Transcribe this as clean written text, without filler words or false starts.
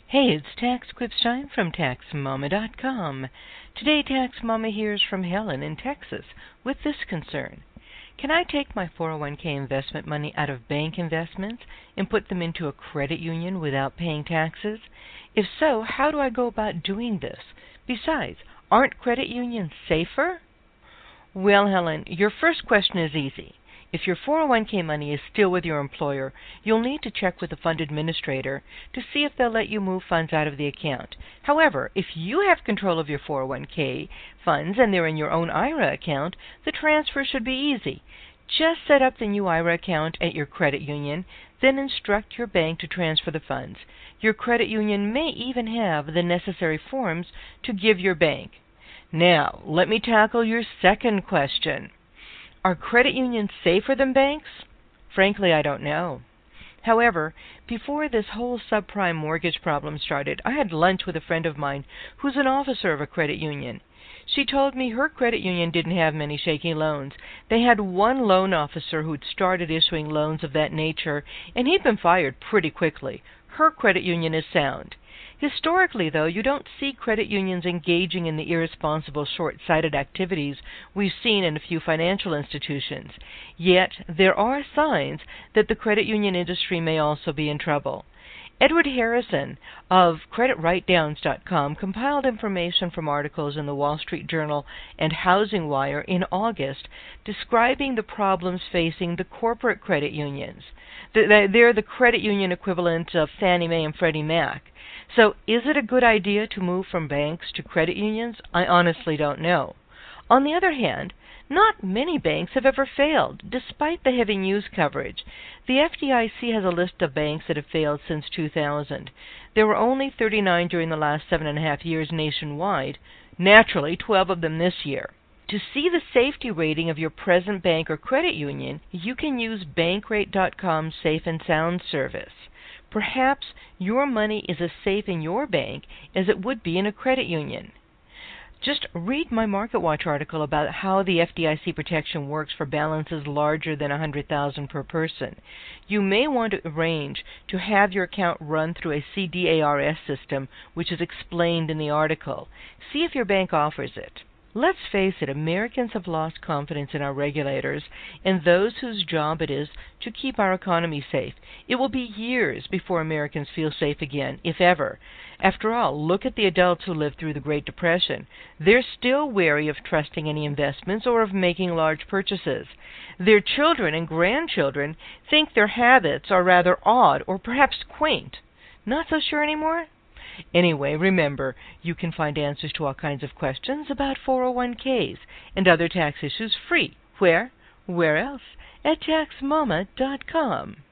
Hey, it's Tax Quipstein from TaxMama.com. Today, Tax Mama hears from Helen in Texas with this concern. Can I take my 401k investment money out of bank investments and put them into a credit union without paying taxes? If so, how do I go about doing this? Besides, aren't credit unions safer? Well, Helen, your first question is easy. If your 401k money is still with your employer, you'll need to check with the fund administrator to see if they'll let you move funds out of the account. However, if you have control of your 401k funds and they're in your own IRA account, the transfer should be easy. Just set up the new IRA account at your credit union, then instruct your bank to transfer the funds. Your credit union may even have the necessary forms to give your bank. Now, let me tackle your second question. Are credit unions safer than banks? Frankly, I don't know. However, before this whole subprime mortgage problem started, I had lunch with a friend of mine who's an officer of a credit union. She told me her credit union didn't have many shaky loans. They had one loan officer who'd started issuing loans of that nature, and he'd been fired pretty quickly. Her credit union is sound. Historically, though, you don't see credit unions engaging in the irresponsible, short-sighted activities we've seen in a few financial institutions. Yet, there are signs that the credit union industry may also be in trouble. Edward Harrison of CreditWriteDowns.com compiled information from articles in the Wall Street Journal and Housing Wire in August describing the problems facing the corporate credit unions. They're the credit union equivalent of Fannie Mae and Freddie Mac. So is it a good idea to move from banks to credit unions? I honestly don't know. On the other hand, not many banks have ever failed, despite the heavy news coverage. The FDIC has a list of banks that have failed since 2000. There were only 39 during the last 7.5 years nationwide. Naturally, 12 of them this year. To see the safety rating of your present bank or credit union, you can use Bankrate.com's Safe and Sound service. Perhaps your money is as safe in your bank as it would be in a credit union. Just read my MarketWatch article about how the FDIC protection works for balances larger than $100,000 per person. You may want to arrange to have your account run through a CDARS system, which is explained in the article. See if your bank offers it. Let's face it, Americans have lost confidence in our regulators and those whose job it is to keep our economy safe. It will be years before Americans feel safe again, if ever. After all, look at the adults who lived through the Great Depression. They're still wary of trusting any investments or of making large purchases. Their children and grandchildren think their habits are rather odd or perhaps quaint. Not so sure anymore? Anyway, remember, you can find answers to all kinds of questions about 401ks and other tax issues free. Where? Where else? At TaxMama.com.